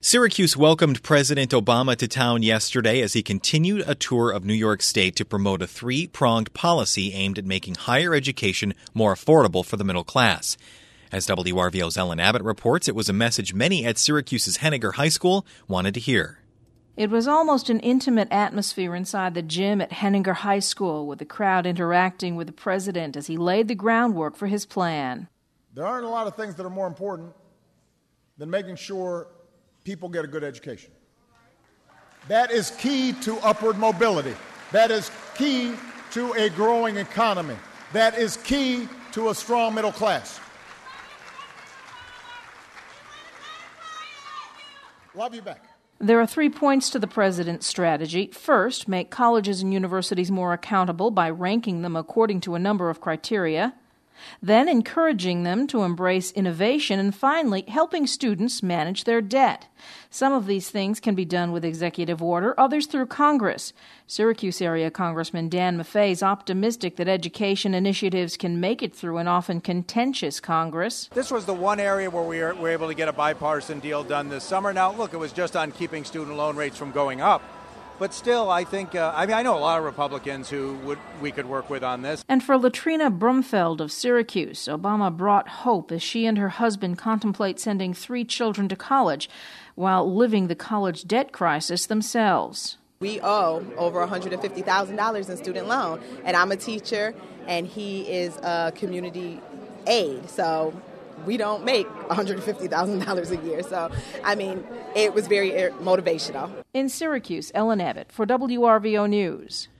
Syracuse welcomed President Obama to town yesterday as he continued a tour of New York State to promote a three-pronged policy aimed at making higher education more affordable for the middle class. As WRVO's Ellen Abbott reports, it was a message many at Syracuse's Henninger High School wanted to hear. It was almost an intimate atmosphere inside the gym at Henninger High School, with the crowd interacting with the president as he laid the groundwork for his plan. There aren't a lot of things that are more important than making sure people get a good education. That is key to upward mobility. That is key to a growing economy. That is key to a strong middle class. Love you back. There are 3 points to the president's strategy. First, make colleges and universities more accountable by ranking them according to a number of criteria. Then encouraging them to embrace innovation, and finally, helping students manage their debt. Some of these things can be done with executive order, others through Congress. Syracuse area Congressman Dan Maffei is optimistic that education initiatives can make it through an often contentious Congress. This was the one area where we were able to get a bipartisan deal done this summer. Now, look, it was just on keeping student loan rates from going up. But still, I think, I know a lot of Republicans who we could work with on this. And for Latrina Brumfeld of Syracuse, Obama brought hope as she and her husband contemplate sending 3 children to college while living the college debt crisis themselves. We owe over $150,000 in student loan, and I'm a teacher, and he is a community aide, so we don't make $150,000 a year. So, it was very motivational. In Syracuse, Ellen Abbott for WRVO News.